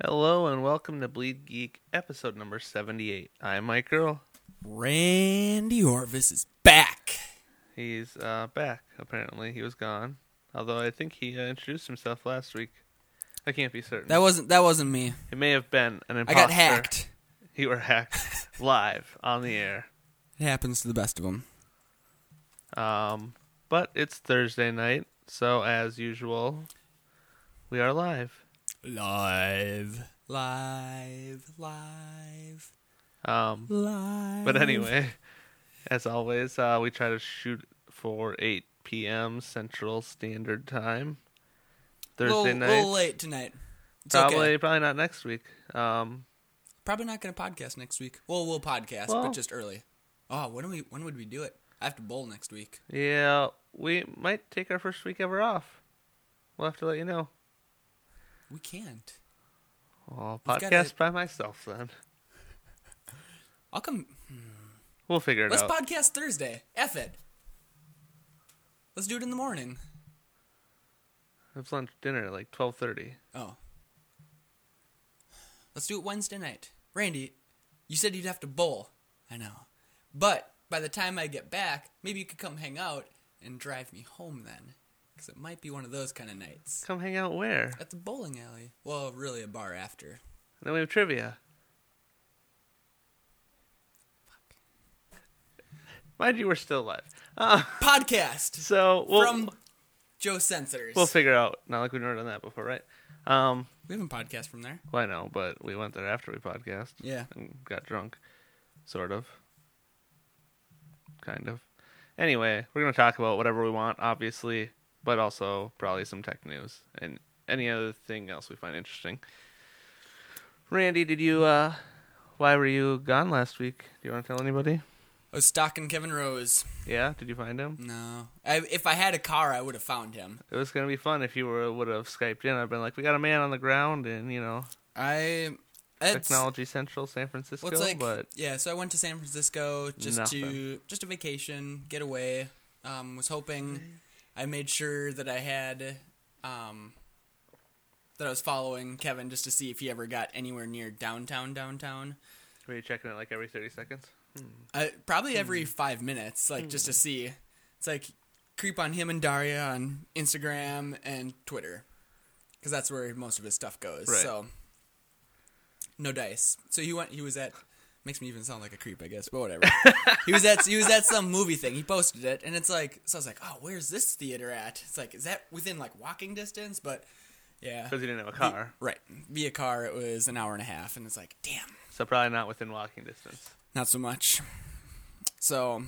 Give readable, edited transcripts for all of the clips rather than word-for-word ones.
Hello and welcome to Bleed Geek, episode number 78. I'm Mike Earl. Randy Orvis is back. He's back, apparently. He was gone. Although I think he introduced himself last week. I can't be certain. That wasn't me. It may have been an imposter. I got hacked. You were hacked live on the air. It happens to the best of them. But it's Thursday night, so as usual, we are live. Live. But anyway, as always, we try to shoot for 8 p.m. Central Standard Time. Thursday night. A little late tonight. It's Probably okay. not next week. Probably not going to podcast next week. Well, we'll podcast, but just early. Oh, when would we do it? I have to bowl next week. Yeah, we might take our first week ever off. We'll have to let you know. We can't. I'll podcast by myself then. I'll come. We'll figure it out. Let's podcast Thursday. F it. Let's do it in the morning. It's lunch dinner at like 12:30. Oh. Let's do it Wednesday night. Randy, you said you'd have to bowl. I know. But by the time I get back, maybe you could come hang out and drive me home then. Because it might be one of those kind of nights. Come hang out where? At the bowling alley. Well, really a bar after. And then we have trivia. Fuck. Mind you, we're still live. Podcast! So from Joe Sensors. We'll figure out. Not like we've never done that before, right? We haven't podcast from there. Well, I know, but we went there after we podcast. Yeah. And got drunk. Sort of. Kind of. Anyway, we're going to talk about whatever we want, obviously, but also probably some tech news and any other thing else we find interesting. Randy, why were you gone last week? Do you want to tell anybody? I was stalking Kevin Rose. Yeah? Did you find him? No. If I had a car, I would have found him. It was going to be fun if you would have Skyped in. I've been like, we got a man on the ground and, Technology Central, San Francisco. So I went to San Francisco just a vacation, get away. Was hoping I made sure that I had that I was following Kevin just to see if he ever got anywhere near downtown. Were you checking it like every 30 seconds? Probably every 5 minutes, just to see. It's like creep on him and Daria on Instagram and Twitter, because that's where most of his stuff goes. Right. So no dice. So he was at. Makes me even sound like a creep, I guess, but whatever. he was at some movie thing. He posted it, and it's like, so I was like, oh, where's this theater at? It's like, is that within like walking distance? But yeah, Because you didn't have a car. right. Via car, it was an hour and a half, and it's like, damn. So probably not within walking distance. Not so much. So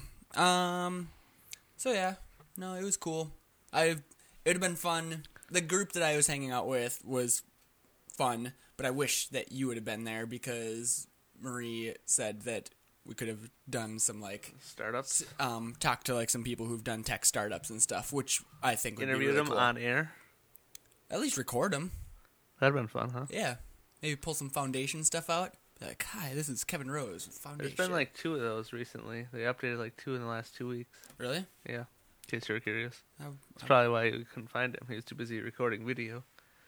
yeah, no, it was cool. It would have been fun. The group that I was hanging out with was fun, but I wish that you would have been there because Marie said that we could have done some startups. Talk to some people who've done tech startups and stuff, which I think would Interview be really them cool. on air. At least record them. That'd been fun, huh? Yeah, maybe pull some foundation stuff out. Be like, hi, this is Kevin Rose with Foundation. There's been 2 of those recently. They updated 2 in the last 2 weeks. Really? Yeah. In case you're curious. That's probably why you couldn't find him. He was too busy recording video.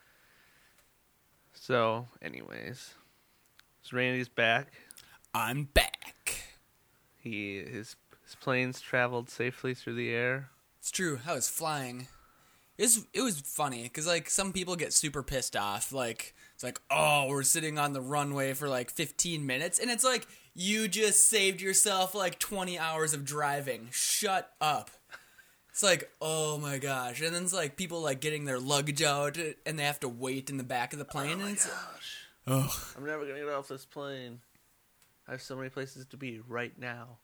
So, anyways. So Randy's back. I'm back. His planes traveled safely through the air. It's true. I was flying. It was funny because some people get super pissed off. It's like, oh, we're sitting on the runway for 15 minutes, and it's like you just saved yourself 20 hours of driving. Shut up. It's like, oh my gosh, and then it's people getting their luggage out, and they have to wait in the back of the plane. Oh my gosh. Oh. I'm never gonna get off this plane. I have so many places to be right now.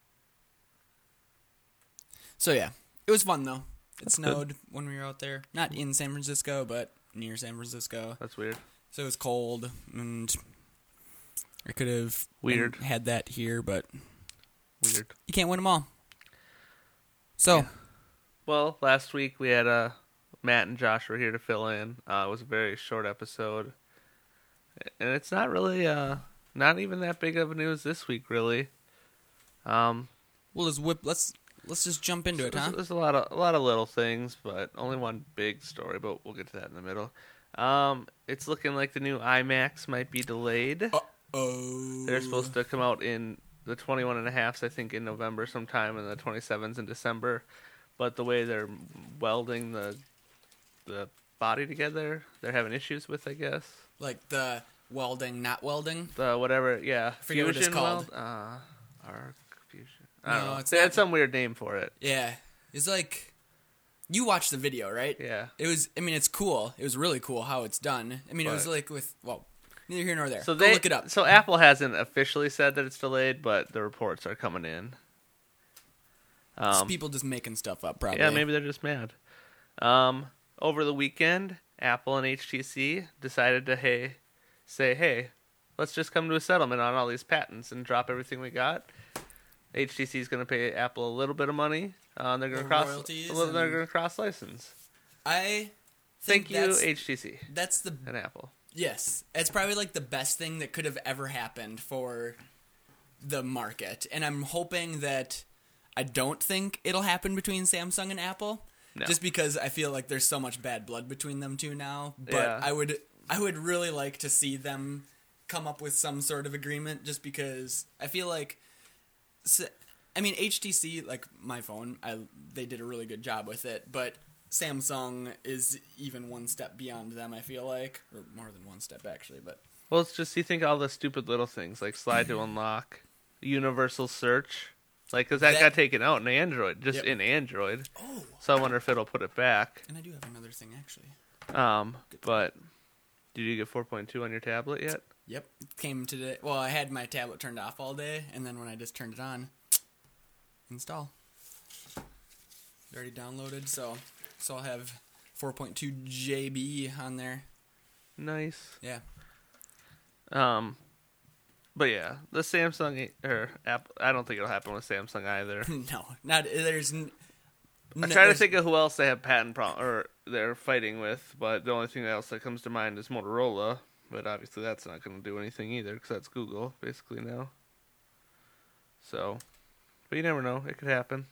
So yeah, it was fun though. That's snowed good. When we were out there. Not in San Francisco, but near San Francisco. That's weird. So it was cold, and I could have had that here, but weird. You can't win them all. So, yeah. Well, last week we had Matt and Josh were here to fill in. It was a very short episode, and it's not really not even that big of news this week, really. We'll just let's just jump into it, huh? There's a lot of little things, but only one big story. But we'll get to that in the middle. It's looking like the new iMacs might be delayed. Oh. They're supposed to come out in the 21.5s, I think, in November sometime, and the 27s in December. But the way they're welding the body together, they're having issues with, I guess. Like the welding, not welding? The whatever, yeah. I forget what it's called. Arc Fusion. I don't know. It's They had not. some weird name for it. Yeah. It's like, you watched the video, right? Yeah. It's cool. It was really cool how it's done. I mean, it was But- like with, well, neither here nor there. So Go look it up. So Apple hasn't officially said that it's delayed, but the reports are coming in. It's people just making stuff up, probably. Yeah, maybe they're just mad. Over the weekend, Apple and HTC decided to say, hey, let's just come to a settlement on all these patents and drop everything we got. HTC is going to pay Apple a little bit of money. They're going to cross royalties they're going to cross license. I Thank think you, HTC that's the and Apple. yes. It's probably like the best thing that could have ever happened for the market, and I'm hoping that I don't think it'll happen between Samsung and Apple, No. just because I feel like there's so much bad blood between them two now. But Yeah. I would really like to see them come up with some sort of agreement, just because I feel like. I mean, HTC, like my phone, they did a really good job with it, but Samsung is even one step beyond them, I feel like. Or more than one step, actually, but... Well, it's just, you think all the stupid little things, like slide to unlock, universal search, like, because that got taken out in Android, just Yep. in Android. Oh! So I wonder if it'll put it back. And I do have another thing, actually. But did you get 4.2 on your tablet yet? Yep, it came today. Well, I had my tablet turned off all day, and then when I just turned it on, install. Already downloaded, so I'll have 4.2 JB on there. Nice. Yeah. But yeah, the Samsung or Apple, I don't think it'll happen with Samsung either. No, not there's. I try to think of who else they have patent or they're fighting with, but the only thing else that comes to mind is Motorola. But obviously, that's not going to do anything either because that's Google basically now. So, but you never know; it could happen.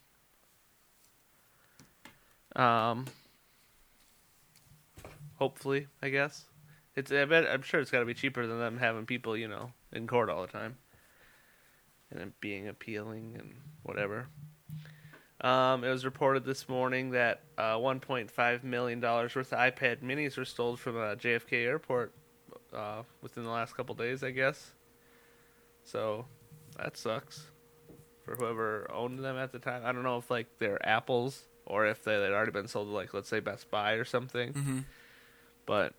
Hopefully, I guess I'm sure it's got to be cheaper than them having people, in court all the time, and it being appealing and whatever. It was reported this morning that $1.5 million worth of iPad minis were stolen from JFK Airport within the last couple days, I guess. So that sucks for whoever owned them at the time. I don't know if they're Apple's or if they had already been sold to let's say Best Buy or something. Mm-hmm. But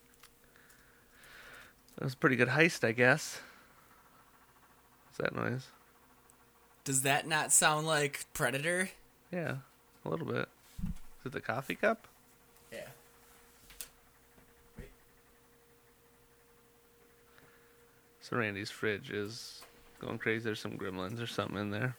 it was a pretty good heist, I guess. What's that noise? Does that not sound like Predator? Yeah, a little bit. Is it the coffee cup? Yeah. So Randy's fridge is going crazy. There's some gremlins or something in there.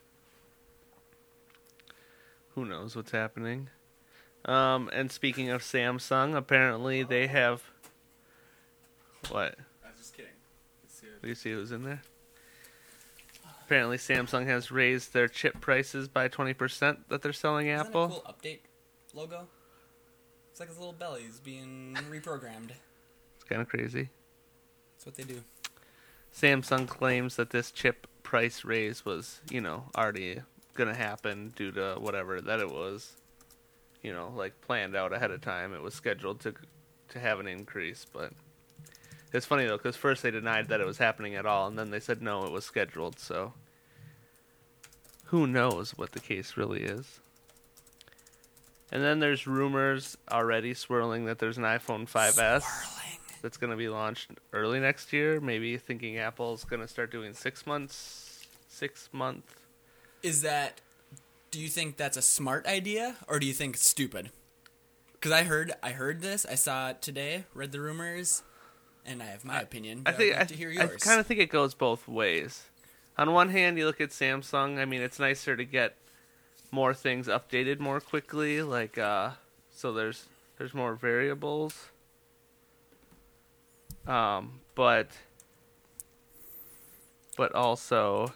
Who knows what's happening? And speaking of Samsung, apparently they have... What? I was just kidding. Do you see who's in there? Apparently Samsung has raised their chip prices by 20% that they're selling Isn't Apple. that a cool update logo? It's like his little belly's being reprogrammed. It's kind of crazy. That's what they do. Samsung claims that this chip price raise was, already going to happen due to whatever, that it was, planned out ahead of time. It was scheduled to have an increase, but it's funny, though, because first they denied that it was happening at all, and then they said no, it was scheduled, so who knows what the case really is. And then there's rumors already swirling that there's an iPhone 5S that's going to be launched early next year, maybe thinking Apple's going to start doing 6 month. Is that... Do you think that's a smart idea, or do you think it's stupid? Because I heard this, I saw it today, read the rumors, and I have my opinion. But I'd like to hear yours. I kind of think it goes both ways. On one hand, you look at Samsung. I mean, it's nicer to get more things updated more quickly. So there's more variables. But also,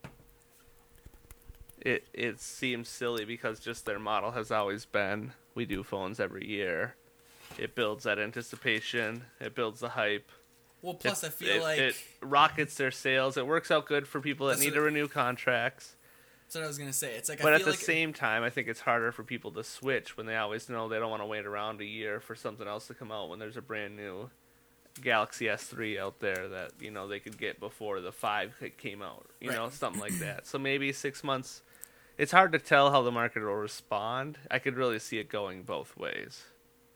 it seems silly because just their model has always been we do phones every year. it builds that anticipation. It builds the hype. Well, plus I feel like it rockets their sales. It works out good for people that need to renew contracts. That's what I was gonna say. It's like, but I at feel the same time, I think it's harder for people to switch when they always know they don't want to wait around a year for something else to come out when there's a brand new Galaxy S3 out there that they could get before the 5 came out. Something like that. So maybe 6 months. It's hard to tell how the market will respond. I could really see it going both ways.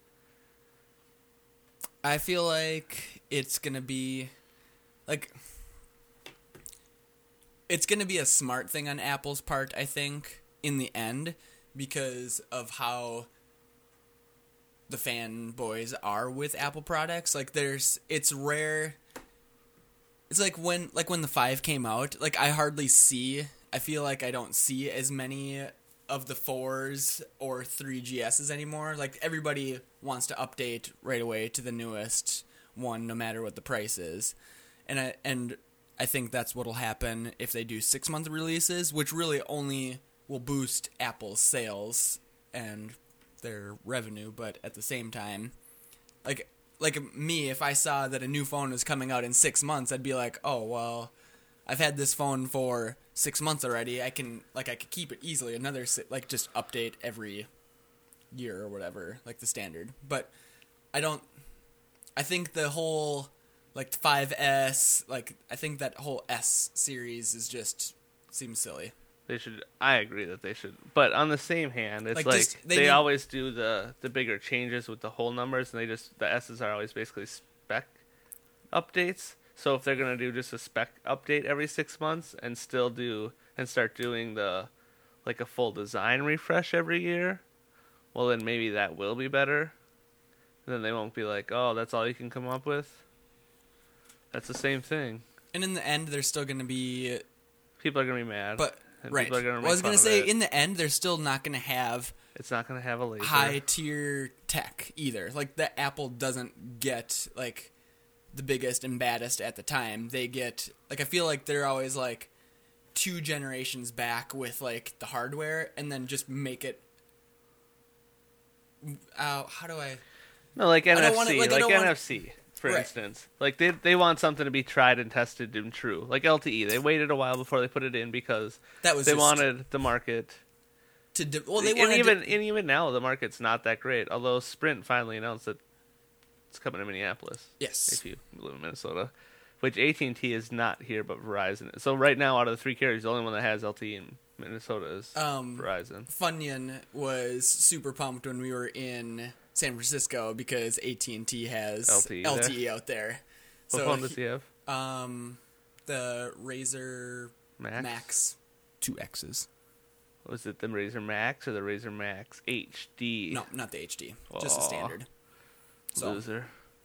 I feel like it's gonna be like. It's going to be a smart thing on Apple's part, I think, in the end, because of how the fanboys are with Apple products. Like, it's rare. It's like when the 5 came out, like, I feel like I don't see as many of the 4s or 3GSs anymore. Like, everybody wants to update right away to the newest one, no matter what the price is. And I think that's what'll happen if they do 6-month releases, which really only will boost Apple's sales and their revenue. But at the same time, like me, if I saw that a new phone was coming out in 6 months, I'd be like, oh well, I've had this phone for 6 months already. I could keep it easily another just update every year or whatever, like the standard. But I think the whole. Like the 5S, I think that whole S series seems silly. I agree that they should. But on the same hand, it's they always do the bigger changes with the whole numbers, and the S's are always basically spec updates. So if they're going to do just a spec update every 6 months and start doing a full design refresh every year, well then maybe that will be better. And then they won't be like, oh, that's all you can come up with. That's the same thing. And in the end, there's still going to be... People are going to be mad. But, right. Well, I was going to say, in the end, they're still not going to have... It's not going to have a laser. High-tier tech, either. Like, the Apple doesn't get, the biggest and baddest at the time. They get... I feel like they're always, 2 generations back with, the hardware, and then just make it... how do I... No, like NFC. NFC. For instance, they want something to be tried and tested and true, like LTE. They waited a while before they put it in because they wanted the market to. Even now the market's not that great. Although Sprint finally announced that it's coming to Minneapolis. Yes, if you live in Minnesota, which AT&T is not here, but Verizon is. So right now, out of the 3 carriers, the only one that has LTE in Minnesota is Verizon. Funyun was super pumped when we were in San Francisco because AT&T has LTE out there. What phone does he have? The Razer Max 2 X's. Was it the Razer Max or the Razer Max HD? No, not the HD. Just the standard. Loser.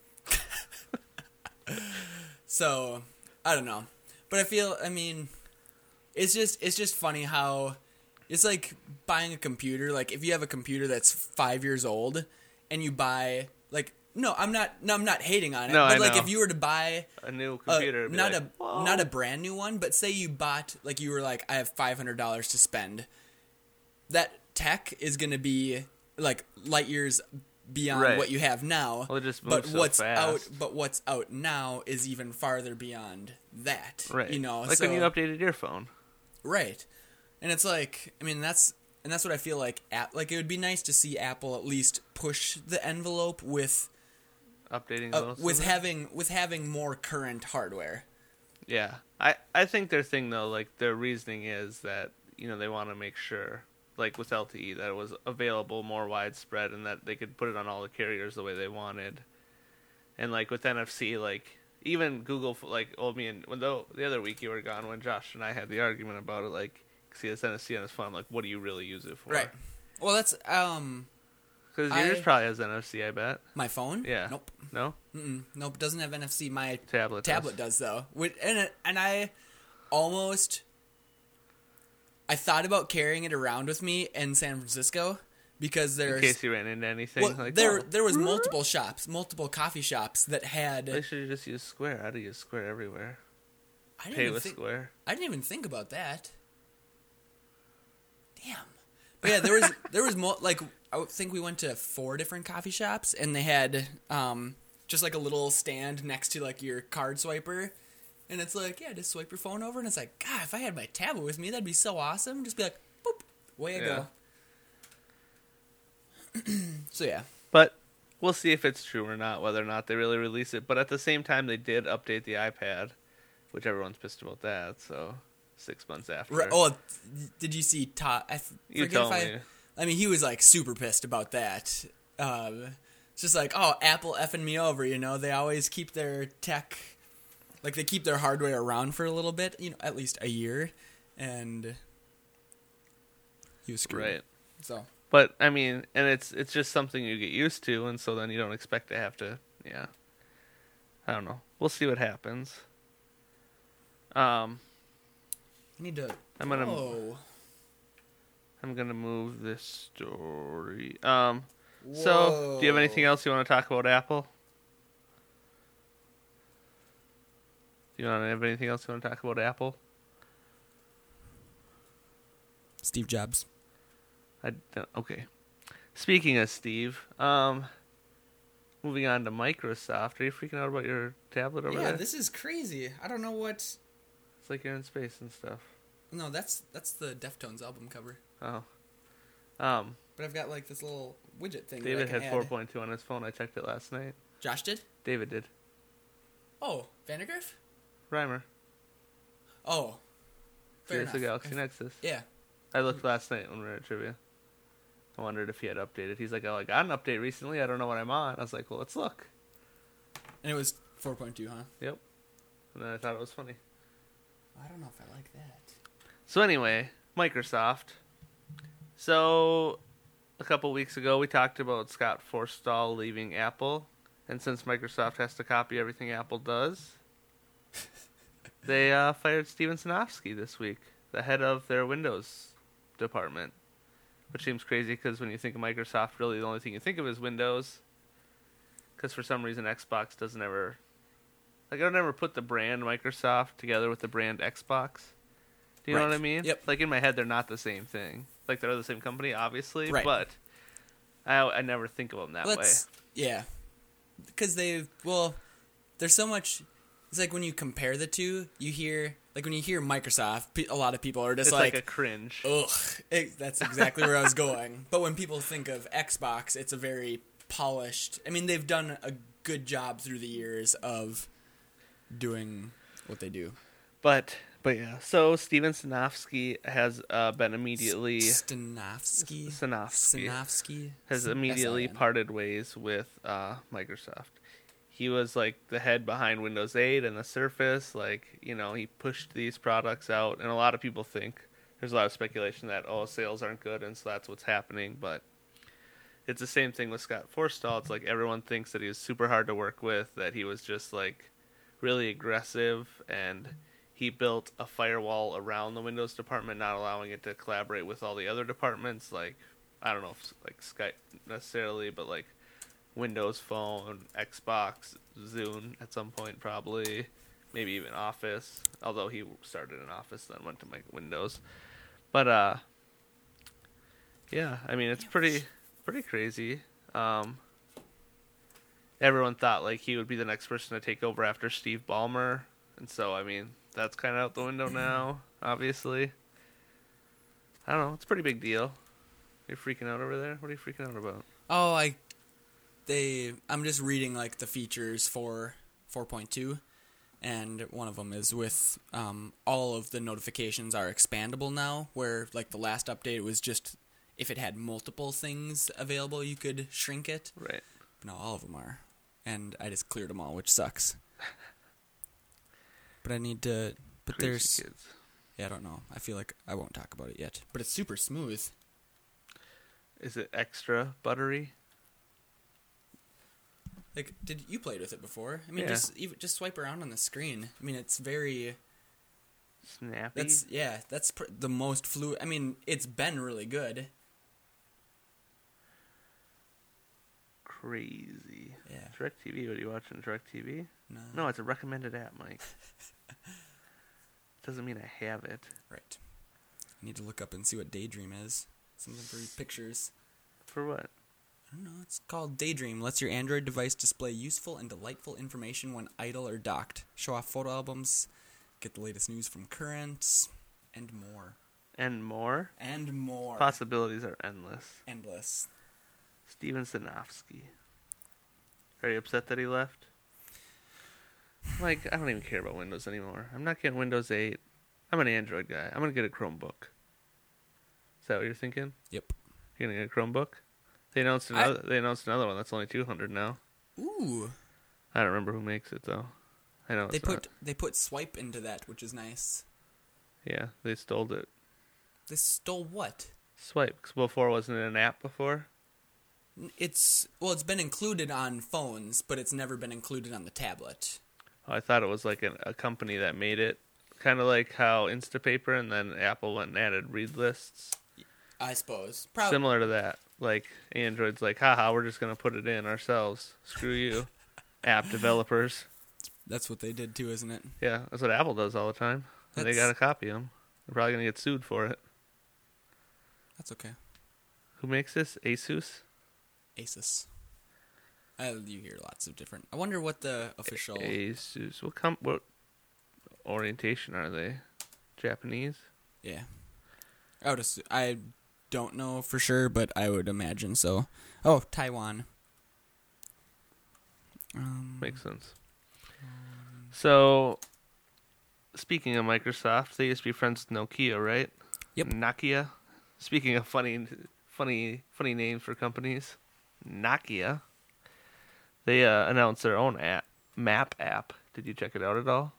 So, I don't know. But it's just funny how it's like buying a computer. Like, if you have a computer that's 5 years old and you buy, I'm not hating on it. No, but, I know. if you were to buy a new computer, not a brand new one, but say you bought, you were like, I have $500 to spend. That tech is going to be, light years beyond what you have now. Well, it just moves so fast. But what's out now is even farther beyond that. Right. When you updated your phone. Right. And it's that's what I feel like. It would be nice to see Apple at least push the envelope with updating with having more current hardware. Yeah, I think their thing though, their reasoning is that they want to make sure, with LTE, that it was available more widespread and that they could put it on all the carriers the way they wanted. And with NFC, even Google, the other week you were gone when Josh and I had the argument about it, see this NFC on his phone. What do you really use it for? Right. Well, that's because yours probably has NFC. I bet. My phone? Yeah. Nope. No. Nope. It doesn't have NFC. My tablet does though. And I almost. I thought about carrying it around with me in San Francisco because there's... In case you ran into anything. Well, there was multiple coffee shops that had... They should have just used Square. I'd use Square everywhere. Square. I didn't even think about that. Damn. Yeah, there was more, like, I think we went to 4 different coffee shops, and they had just like a little stand next to like your card swiper, and it's like, yeah, just swipe your phone over, and it's like, God, if I had my tablet with me, that'd be so awesome. Just be like, boop, away I go. So yeah, but we'll see if it's true or not, whether or not they really release it. But at the same time, they did update the iPad, which everyone's pissed about that. So 6 months after. right, oh, did you see Todd? You told me. I mean, he was like super pissed about that. It's just like, oh, Apple effing me over, you know? They always keep their tech, like they keep their hardware around for a little bit, you know, at least a year, and he was screwed. Right. So, but I mean, and it's just something you get used to, and so then you don't expect to have to. Yeah. I don't know. We'll see what happens. I need to. I'm gonna move this story. So, do you have anything else you want to talk about Apple? Do you have anything else you want to talk about Apple? Steve Jobs. Okay. Speaking of Steve, moving on to Microsoft. Are you freaking out about your tablet over there? Yeah, this is crazy. I don't know what. It's like you're in space and stuff. No, that's the Deftones album cover. Oh. But I've got like this little widget thing. David that I had can add. 4.2 on his phone. I checked it last night. Josh did? David did. Oh, Vandergriff? Reimer. Oh. Fair Here's the enough. Galaxy Nexus. Yeah. I looked last night when we were at trivia. I wondered if he had updated. He's like, oh, I got an update recently. I don't know what I'm on. I was like, well, let's look. And it was 4.2, huh? Yep. And then I thought it was funny. I don't know if I like that. So anyway, Microsoft. So a couple weeks ago, we talked about Scott Forstall leaving Apple. And since Microsoft has to copy everything Apple does, they fired Steven Sinofsky this week, the head of their Windows department. Which seems crazy because when you think of Microsoft, really the only thing you think of is Windows. Because for some reason, Xbox doesn't ever... Like, I don't ever put the brand Microsoft together with the brand Xbox. Do you know what I mean? Yep. Like, in my head, they're not the same thing. Like, they're the same company, obviously, right. But I never think of them that way. Yeah. Because there's so much... It's like when you compare the two, you hear... Like, when you hear Microsoft, a lot of people are just it's like a cringe. Ugh. That's exactly where I was going. But when people think of Xbox, it's a very polished... I mean, they've done a good job through the years of doing what they do. But yeah, so Steven Sinofsky has been immediately... Sinofsky has immediately parted ways with Microsoft. He was like the head behind Windows 8 and the Surface. Like, you know, he pushed these products out, and a lot of people think there's a lot of speculation that sales aren't good, and so that's what's happening. But it's the same thing with Scott Forstall. It's like everyone thinks that he was super hard to work with, that he was just like really aggressive, and he built a firewall around the Windows department, not allowing it to collaborate with all the other departments. Like, I don't know if like Skype necessarily, but like Windows Phone, Xbox, Zune at some point probably, maybe even Office. Although he started in Office, then went to Windows. But yeah, I mean it's pretty crazy. Everyone thought like he would be the next person to take over after Steve Ballmer, and so I mean that's kind of out the window now. Obviously, I don't know. It's a pretty big deal. You're freaking out over there. What are you freaking out about? Oh, I'm just reading like the features for 4.2, and one of them is with all of the notifications are expandable now, where like the last update was just if it had multiple things available you could shrink it. Right. But now all of them are, and I just cleared them all, which sucks. But I need to. But Crazy there's. kids. Yeah, I don't know. I feel like I won't talk about it yet. But it's super smooth. Is it extra buttery? Like, did you played with it before? I mean, Yeah. just swipe around on the screen. I mean, it's very Snappy? That's the most fluid. I mean, it's been really good. Crazy. Yeah. DirecTV, what are you watching? DirecTV? No. No, it's a recommended app, Mike. Doesn't mean I have it. Right. I need to look up and see what Daydream is. Something for pictures. For what? I don't know. It's called Daydream. Lets your Android device display useful and delightful information when idle or docked. Show off photo albums. Get the latest news from Currents. And more. And more? And more. Possibilities are endless. Endless. Steven Sinofsky. Are you upset that he left? Like, I don't even care about Windows anymore. I'm not getting Windows 8. I'm an Android guy. I'm going to get a Chromebook. Is that what you're thinking? Yep. You're going to get a Chromebook? They announced another one that's only $200 now. Ooh. I don't remember who makes it, though. I know They put Swipe into that, which is nice. Yeah, they stole it. They stole what? Swipe. 'Cause before, wasn't it an app before? It's been included on phones, but it's never been included on the tablet. Oh, I thought it was like a company that made it. Kind of like how Instapaper and then Apple went and added read lists. I suppose. Similar to that. Like, Android's like, haha, we're just going to put it in ourselves. Screw you. App developers. That's what they did too, isn't it? Yeah, that's what Apple does all the time. And they got to copy them. They're probably going to get sued for it. What? That's okay. Who makes this? Asus? Asus. You hear lots of different. I wonder what the official. Asus. What orientation are they? Japanese? Yeah. I don't know for sure, but I would imagine so. Oh, Taiwan. Makes sense. So, speaking of Microsoft, they used to be friends with Nokia, right? Yep. Nokia. Speaking of funny names for companies, Nokia. They announced their own map app. Did you check it out at all?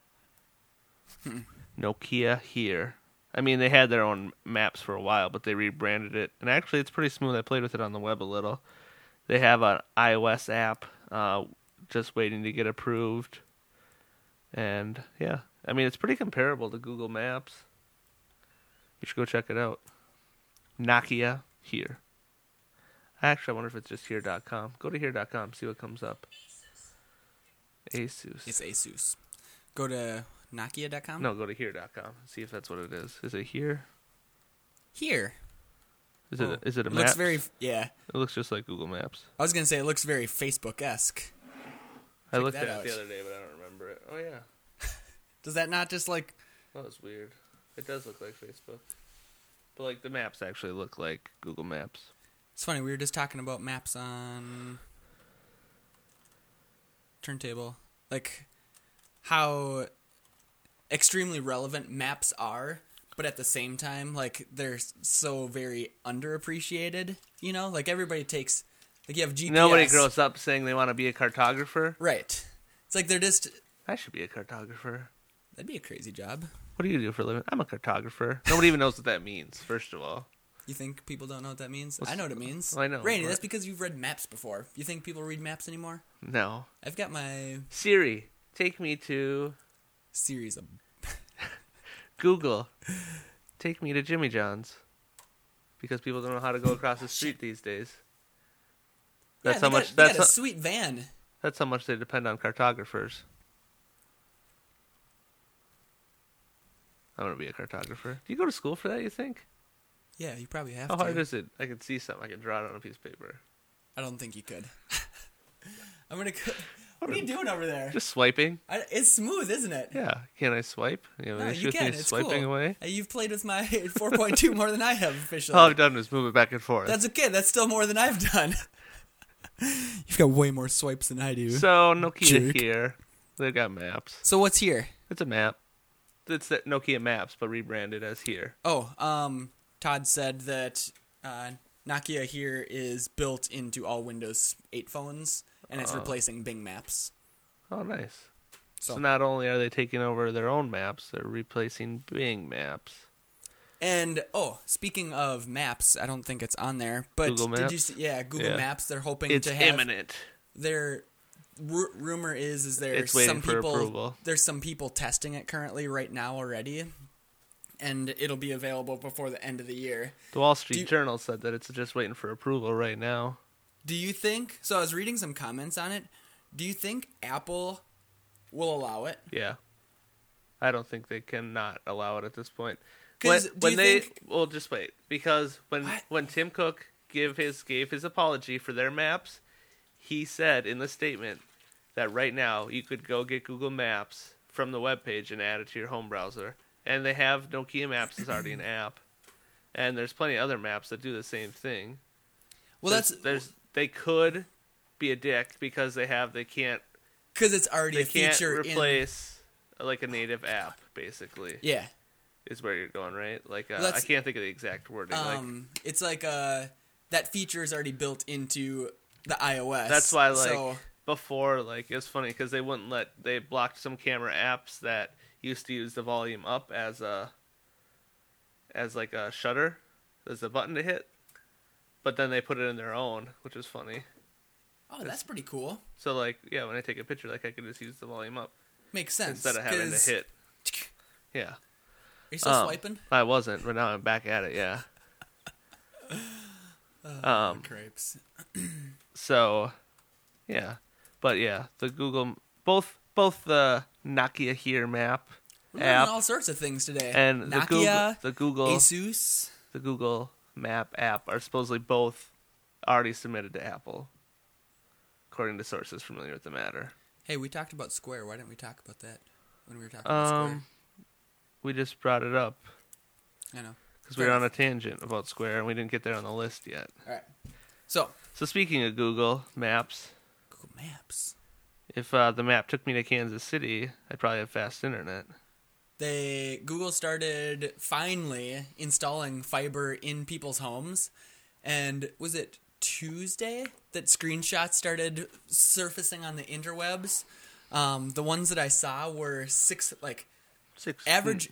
Nokia Here. I mean, they had their own maps for a while, but they rebranded it. And actually, it's pretty smooth. I played with it on the web a little. They have an iOS app just waiting to get approved. And, yeah. I mean, it's pretty comparable to Google Maps. You should go check it out. Nokia Here. Actually, I wonder if it's just here.com. Go to here.com, see what comes up. Asus. It's Asus. Go to Nokia.com? No, go to here.com. See if that's what it is. Is it here? Here. Is it a map? Looks very, yeah. It looks just like Google Maps. I was going to say, it looks very Facebook-esque. I looked at it the other day, but I don't remember it. Oh, yeah. Does that not just like... That was weird. It does look like Facebook. But, like, the maps actually look like Google Maps. It's funny, we were just talking about maps on Turntable. Like, how extremely relevant maps are, but at the same time, like, they're so very underappreciated, you know? Like, everybody takes, like, you have GPS. Nobody grows up saying they want to be a cartographer. Right. It's like they're just... I should be a cartographer. That'd be a crazy job. What do you do for a living? I'm a cartographer. Nobody even knows what that means, first of all. You think people don't know what that means? I know what it means. I know. Randy, that's because you've read maps before. You think people read maps anymore? No. I've got my... Siri, take me to... series of... Google, take me to Jimmy John's. Because people don't know how to go across the street these days. That's how much... That's a sweet van. That's how much they depend on cartographers. I want to be a cartographer. Do you go to school for that, you think? Yeah, you probably have to. How hard is it? I can see something. I can draw it on a piece of paper. I don't think you could. I'm going to... What are you doing over there? Just swiping. It's smooth, isn't it? Yeah. Can I swipe? You have an issue with me It's swiping cool. away? You've played with my 4.2 more than I have officially. All I've done is move it back and forth. That's okay. That's still more than I've done. You've got way more swipes than I do. So, Nokia Here. They've got maps. So what's here? It's a map. It's the Nokia Maps, but rebranded as Here. Oh, Todd said that Nokia Here is built into all Windows 8 phones, and it's replacing Bing Maps. Oh, nice. So not only are they taking over their own maps, they're replacing Bing Maps. And, speaking of maps, I don't think it's on there, but Google Maps? did you see, Google Maps, they're hoping it's to have... imminent. Their rumor is there's it's waiting some for people... approval. There's some people testing it currently right now already, and it'll be available before the end of the year. The Wall Street Journal said that it's just waiting for approval right now. Do you think... So I was reading some comments on it. Do you think Apple will allow it? Yeah. I don't think they can not allow it at this point. Because well, just wait, because when Tim Cook gave his apology for their maps, he said in the statement that right now you could go get Google Maps from the webpage and add it to your home browser, and they have Nokia Maps is already an app, and there's plenty of other maps that do the same thing. Well, they could be a dick because they can't because it's already a feature replace like a native app basically. Yeah. Is where you're going, right? Like, I can't think of the exact wording. It's like that feature is already built into the iOS. That's why, before, it was funny because they blocked some camera apps that used to use the volume up as a shutter, as a button to hit, but then they put it in their own, which is funny. Oh, that's pretty cool. So, when I take a picture, I could just use the volume up. Makes sense. Instead of having to hit. Yeah. Are you still swiping? I wasn't, but now I'm back at it, yeah. Crepes. So, yeah. But, yeah, the Google... Both the Nokia Here map We're app... learning all sorts of things today. And Nokia, the Google... Asus... The Google Map app are supposedly both already submitted to Apple, according to sources familiar with the matter. Hey, we talked about Square. Why didn't we talk about that when we were talking about Square? We just brought it up. I know. Because we were on a tangent about Square, and we didn't get there on the list yet. All right. So speaking of Google Maps... Google Maps. If the map took me to Kansas City, I'd probably have fast internet. Google started finally installing fiber in people's homes. And was it Tuesday that screenshots started surfacing on the interwebs? The ones that I saw were average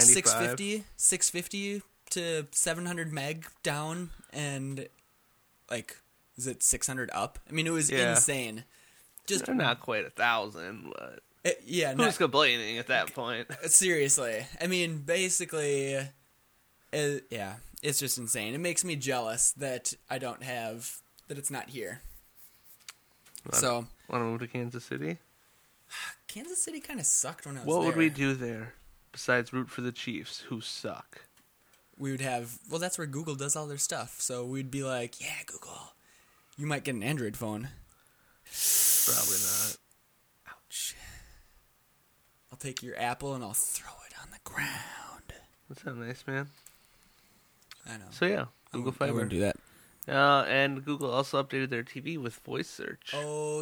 650 to 700 meg down, and is it 600 up? I mean, it was insane. They're not quite 1,000, but who's complaining at that point? Seriously, I mean, basically, it's just insane. It makes me jealous that I don't have that. It's not here. Want to move to Kansas City? Kansas City kind of sucked when I was there. What would we do there besides root for the Chiefs, who suck? We would have... Well, that's where Google does all their stuff. So we'd be like, yeah, Google, you might get an Android phone. Probably not. Ouch. I'll take your Apple and I'll throw it on the ground. That's not nice, man. I know. So, yeah, Google Fiber. I wouldn't do that. And Google also updated their TV with voice search. Oh,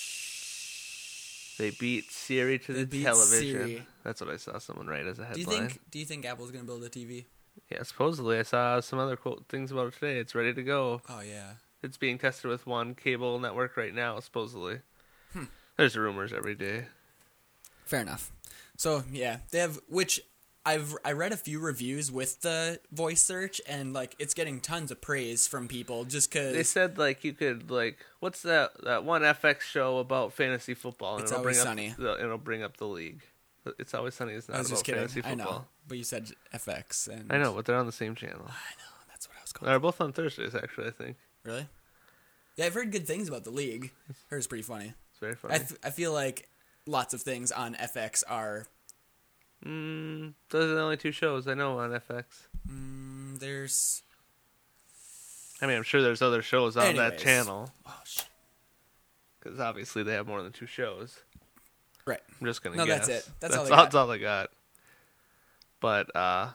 They beat Siri to the television. Siri. That's what I saw someone write as a headline. Do you think Apple's going to build a TV? Yeah, supposedly. I saw some other things about it today. It's ready to go. Oh, yeah. It's being tested with one cable network right now, supposedly. There's rumors every day. Fair enough. So, yeah, they have, which I read a few reviews with the voice search, and, it's getting tons of praise from people just because... They said, you could, what's that one FX show about fantasy football? And It's Always Sunny. It'll bring up the league. It's Always Sunny is not I was about just kidding. fantasy football. I know, but you said FX. And I know, but they're on the same channel. I know, that's what I was going They're both on Thursdays, actually, I think. Really? Yeah, I've heard good things about the league. Heard it's pretty funny. It's very funny. I feel like lots of things on FX are... those are the only two shows I know on FX. There's... I mean, I'm sure there's other shows on that channel. Oh, shit. Because obviously they have more than two shows. Right. I'm just going to No, guess. that's it. That's all That's all I got. But,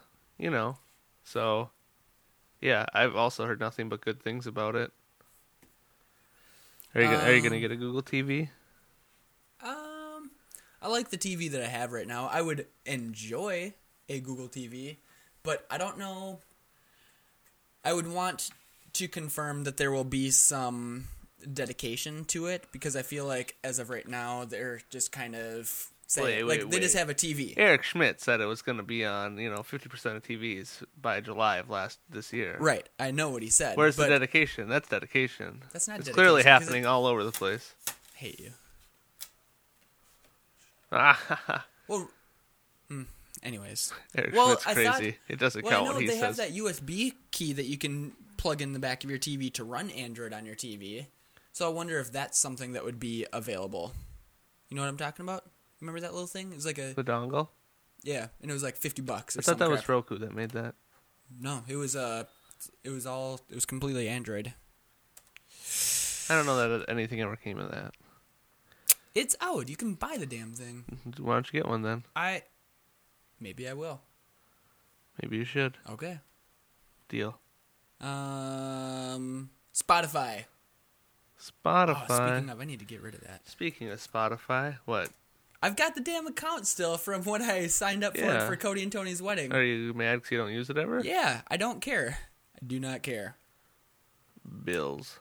so, yeah, I've also heard nothing but good things about it. Are you going to get a Google TV? I like the TV that I have right now. I would enjoy a Google TV, but I don't know. I would want to confirm that there will be some dedication to it, because I feel like as of right now, they're just kind of saying, they just have a TV. Eric Schmidt said it was going to be on, 50% of TVs by July of this year. Right. I know what he said. Where's the dedication? That's dedication. That's not it's dedication. Clearly happening all over the place. I hate you. Well, anyways. Eric Schmidt's crazy. It doesn't count what he says. They have that USB key that you can plug in the back of your TV to run Android on your TV. So I wonder if that's something that would be available. You know what I'm talking about? Remember that little thing? It's like the dongle? Yeah, and it was like $50 or I thought something. that was Roku that made that. No, it was completely Android. I don't know that anything ever came of that. It's out. You can buy the damn thing. Why don't you get one then? Maybe I will. Maybe you should. Okay. Deal. Spotify. Spotify. Oh, speaking of, I need to get rid of that. Speaking of Spotify, what? I've got the damn account still from when I signed up for Cody and Tony's wedding. Are you mad because you don't use it ever? Yeah, I don't care. I do not care. Bills.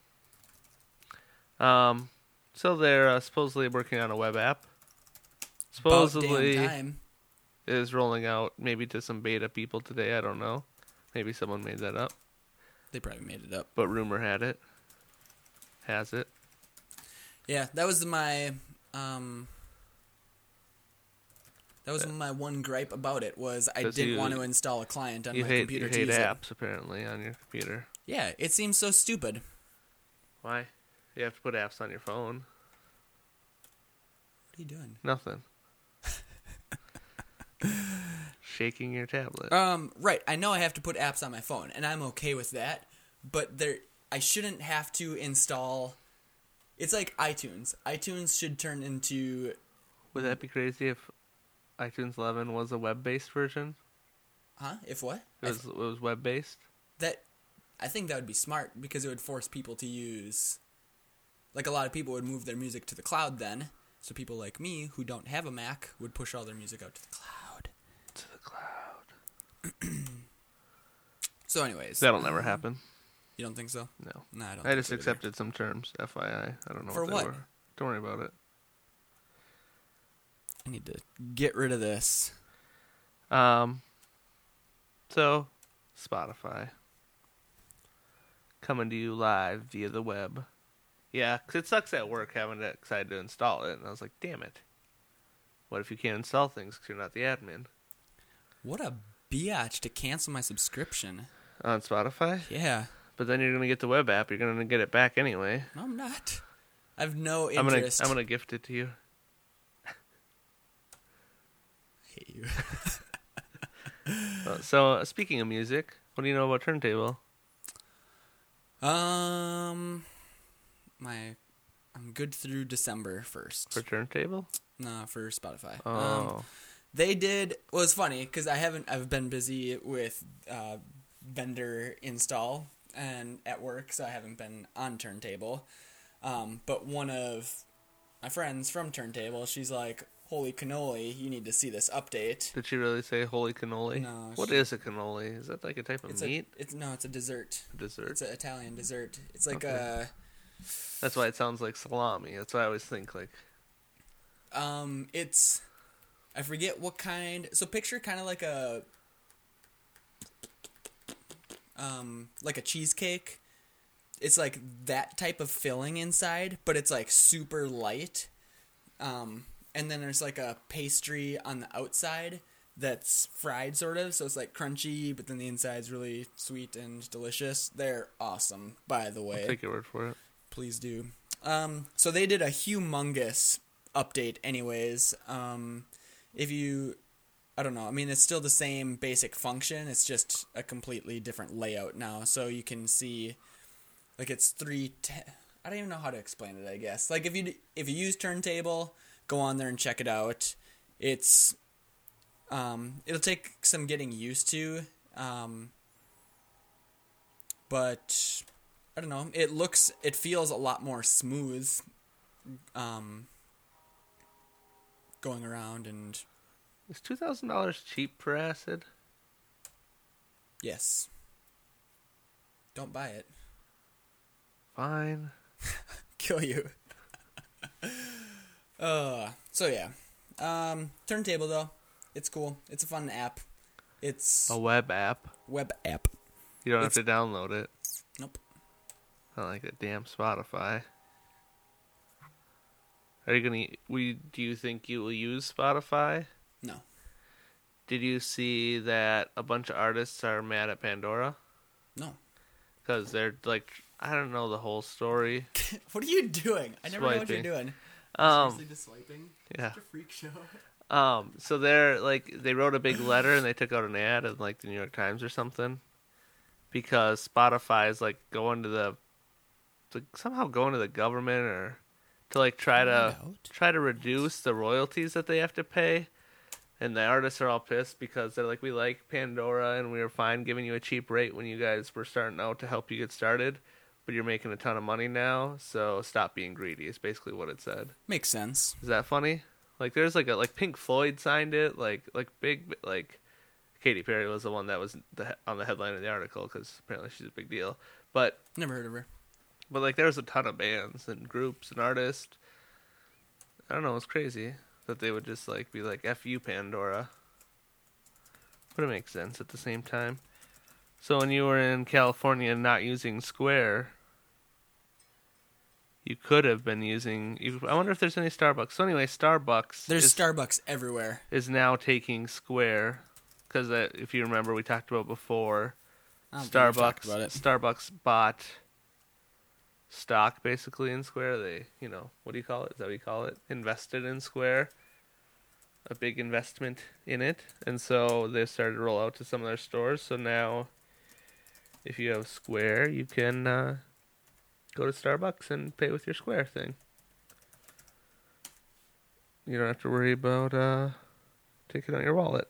So they're supposedly working on a web app. Supposedly About damn time. is rolling out maybe to some beta people today. I don't know. Maybe someone made that up. They probably made it up. But rumor had it. Has it. Yeah, that was my my one gripe about it was I didn't want to install a client on my computer to use use apps apparently on your computer. Yeah, it seems so stupid. Why? You have to put apps on your phone. What are you doing? Nothing. Shaking your tablet. Right. I know I have to put apps on my phone, and I'm okay with that. But I shouldn't have to install. It's like iTunes. iTunes should turn into. Would that be crazy if iTunes 11 was a web-based version? Huh? If what? It was web-based? I think that would be smart because it would force people to use. Like a lot of people would move their music to the cloud then. So people like me who don't have a Mac would push all their music out to the cloud. To the cloud. So anyways. That'll never happen. You don't think so? No. Nah, I don't I think just so either. accepted some terms, FYI. I don't know For what they what? were. Don't worry about it. I need to get rid of this. So, Spotify. Coming to you live via the web. Yeah, 'cause it sucks at work having to decide to install it. And I was like, damn it. What if you can't install things because you're not the admin? What a biatch to cancel my subscription. On Spotify? Yeah. But then you're going to get the web app. You're going to get it back anyway. No, I'm not. I have no interest. I'm gonna gift it to you. I hate you. So, speaking of music, what do you know about Turntable? I'm good through December 1st. For Turntable? No, for Spotify. Oh. They did. Well, it's funny because I've been busy with vendor install and at work, so I haven't been on Turntable. But one of my friends from Turntable, she's like, "Holy cannoli! You need to see this update." Did she really say holy cannoli? No. What is a cannoli? Is that like a type of meat? It's a dessert. Dessert. It's an Italian dessert. It's like Okay. That's why it sounds like salami. That's why I always think like. It's, I forget what kind. So picture kind of like a cheesecake. It's like that type of filling inside, but it's like super light. And then there's like a pastry on the outside that's fried sort of, so it's like crunchy, but then the inside's really sweet and delicious. They're awesome, by the way. I'll take your word for it. Please do. So they did a humongous update anyways. I don't know, I mean, it's still the same basic function, it's just a completely different layout now, so you can see, like, it's I don't even know how to explain it, I guess. Like, if you use Turntable, go on there and check it out. It's, it'll take some getting used to, but I don't know, it feels a lot more smooth, going around, and Is $2,000 cheap for acid? yes. Don't buy it. Fine. Kill you. So yeah. Turntable though, it's cool. It's a fun app. It's A web app. web app. You don't have to download it. Nope. Not like that damn Spotify. Are you gonna? Do you think you will use Spotify? No. Did you see that a bunch of artists are mad at Pandora? No. Because they're like, I don't know the whole story. What are you doing? I never know what you're Swiping. doing. Um, Seriously, just swiping? yeah. Such a freak show. So they're like they wrote a big letter and they took out an ad in like the New York Times or something because Spotify is like going to the somehow going to the government or to like try to reduce the royalties that they have to pay. And the artists are all pissed because they're like, we like Pandora and we were fine giving you a cheap rate when you guys were starting out to help you get started, but you're making a ton of money now, so stop being greedy is basically what it said. Makes sense. Is that funny? Like there's like Pink Floyd signed it, like big, like Katy Perry was the one that was on the headline of the article because apparently she's a big deal. But Never heard of her. But like there was a ton of bands and groups and artists. I don't know, it's crazy that they would just like be like F you Pandora. But it makes sense at the same time. So when you were in California not using Square, you could have been using I wonder if there's any Starbucks. So anyway, Starbucks everywhere. Is now taking Square because if you remember we talked about before, Starbucks bought stock basically in Square. They, what do you call it? Is that what you call it? Invested in Square. A big investment in it. And so they started to roll out to some of their stores. So now if you have Square, you can go to Starbucks and pay with your Square thing. You don't have to worry about taking out your wallet.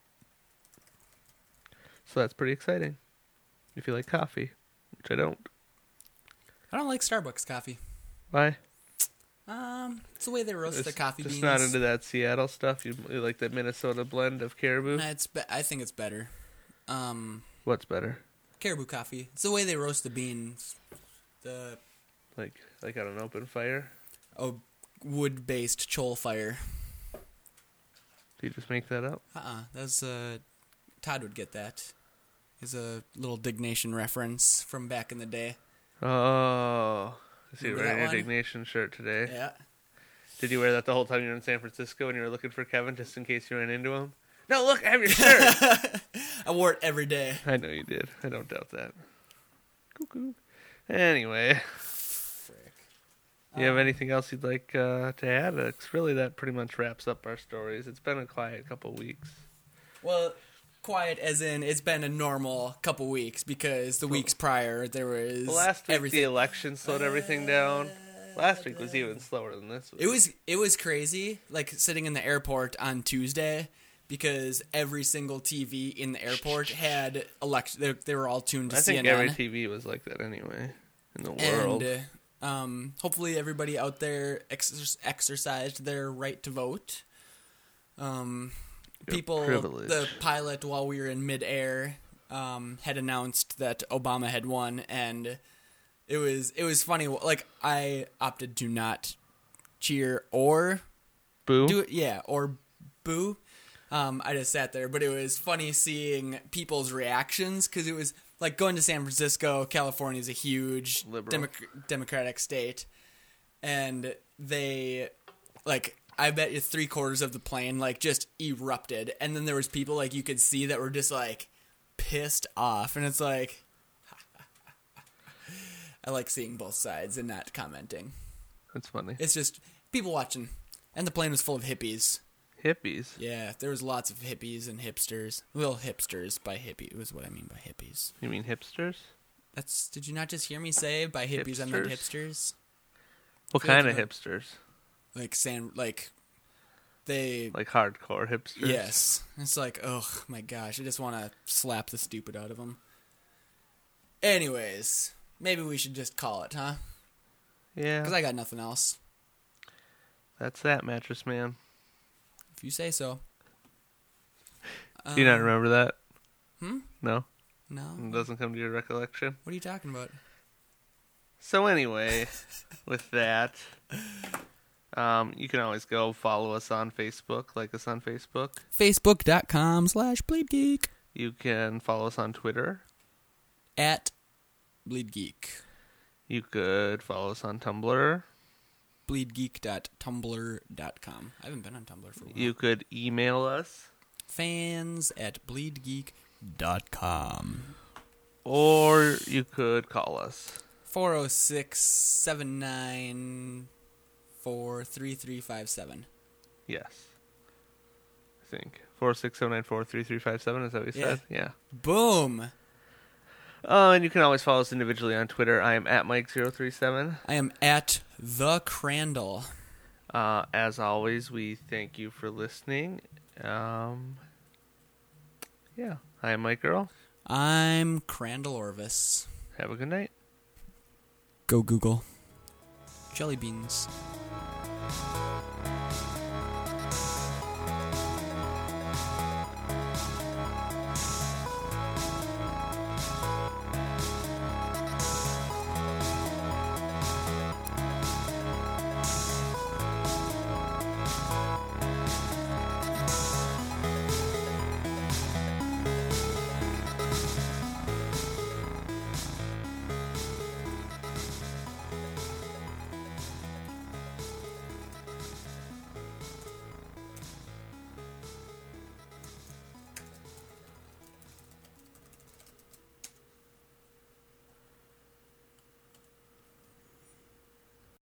So that's pretty exciting. If you like coffee, which I don't. I don't like Starbucks coffee. Why? It's the way they roast the coffee beans. Just not into that Seattle stuff. You like the Minnesota blend of Caribou? I think it's better. What's better? Caribou coffee. It's the way they roast the beans. Like on an open fire? Oh, wood-based chol fire. Do you just make that up? That's Todd would get that. It's a little Dignation reference from back in the day. Oh, I see you're wearing your Dignation shirt today. Yeah. Did you wear that the whole time you were in San Francisco and you were looking for Kevin just in case you ran into him? No, look, I have your shirt. I wore it every day. I know you did. I don't doubt that. Cuckoo. Anyway. Frick. You have anything else you'd like to add? Really, that pretty much wraps up our stories. It's been a quiet couple weeks. Well, quiet as in it's been a normal couple weeks because the weeks prior there was last week the election slowed everything down. Last week was even slower than this week. It was crazy, like sitting in the airport on Tuesday because every single TV in the airport had election. They were all tuned to CNN. I think every TV was like that anyway in the world. And hopefully everybody out there exercised their right to vote. The pilot, while we were in midair, had announced that Obama had won, and it was funny. Like I opted to not cheer or boo. Or boo. I just sat there, but it was funny seeing people's reactions because it was like going to San Francisco. California is a huge Democratic state, and they like. I bet you 3/4 of the plane like just erupted, and then there was people like you could see that were just like pissed off, and it's like I like seeing both sides and not commenting. That's funny. It's just people watching, and the plane was full of hippies. Hippies? Yeah, there was lots of hippies and hipsters. Well, hipsters by hippie was what I mean by hippies. You mean hipsters? Did you not just hear me say by hippies I meant hipsters? What kind of hipsters? Like they like hardcore hipsters. Yes, it's like, oh my gosh, I just want to slap the stupid out of them. Anyways, maybe we should just call it, huh? Yeah. Because I got nothing else. That's that, Mattress Man. If you say so. Do you not remember that? No. No. It doesn't come to your recollection. What are you talking about? So anyway, with that. You can always go follow us on Facebook, like us on Facebook. Facebook.com/BleedGeek. You can follow us on Twitter. @BleedGeek. You could follow us on Tumblr. BleedGeek.tumblr.com. I haven't been on Tumblr for a while. You could email us. fans@BleedGeek.com. Or you could call us. 406-79... 3357. Yes. think. 467943357. Is that what you said? Yeah. Boom. And you can always follow us individually on Twitter. I am at Mike037. I am at the Crandall. As always, we thank you for listening. Yeah. I am Mike Earl. I'm Crandall Orvis. Have a good night. Go Google. Jelly beans.